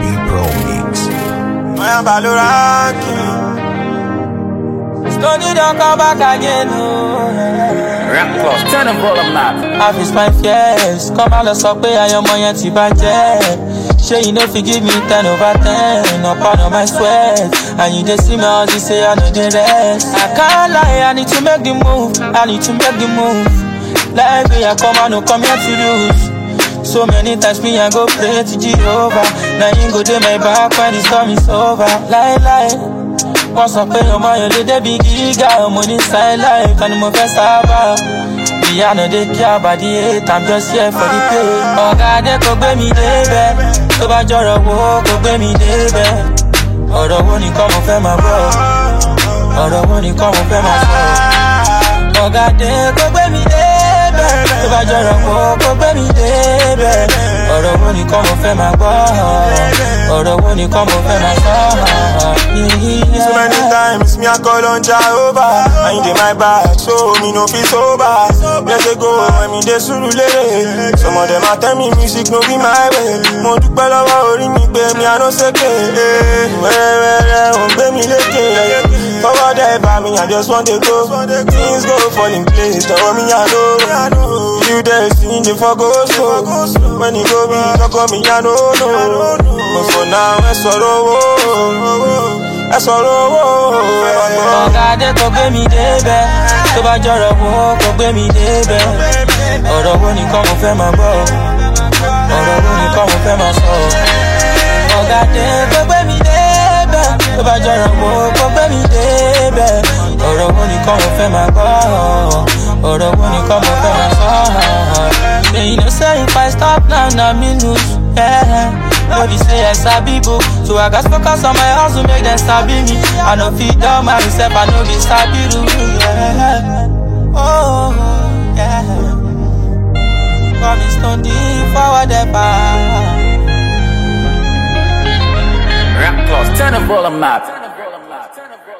Pro Mix. I am Baloraki. Stony don't come back again, no. Rap Plus, turn the volume up. I've faced my fears. Come out, let's up, I am my anti-budget. Sure, you know, if you give me 10 over 10, up on my sweat. And you just see me all this, say I know the rest. I can't lie, I need to make the move. I need to make the move. Like me, I come out, no come here to lose. So many times me, I go pray to Jehovah. Now you go to my back when the storm is over. Lie. Once I pay your money, they big giga. Money side life, and I'm first ever. I know they care about the hate, I'm just here for the pay. Oh God, they could be me, baby. So bad you're a walk, could be me, baby. Or the one you come up for my bro. Or the one you come up for my soul. Oh God, they could be me, baby. So bad you're a walk, could be me, baby. Or the one you come up for my bro. Or the one you come up for my soul. So many times me I call on Jehovah. I ain't in my back, so me no feel sober. Let's go, I mean they surulere. Some of them a tell me music no be my way. Mo dúpẹ́ lọ́wọ́ orí mi gbé mi I no seke. Wẹ́rẹ́wẹ́rẹ́ ò ń gbé mi lékè. Forward ever me I just want to go. Things go fall in place, tell me I know. You there see the fuck go so. When you go me, talk me I know. But for now I sorrow. I sorrow. Oh God, they could be me, baby. So bad you're a walk, could be me, baby. Or the one you come up for my bro. Or the one you come up for my soul. Oh God, they could be me, baby. So bad you're a walk, could be me, baby. Or the one you come up for my bro. Or the one you come up for my soul. They you know say if I stop now me lose, yeah. Nobody say yes, I be book. So I got focus on my house to make them sabi me. I know feed down myself, I know be sabi do. Yeah. Oh, yeah. Promise don't deep forward ever. Rap Plus, turn the volume up.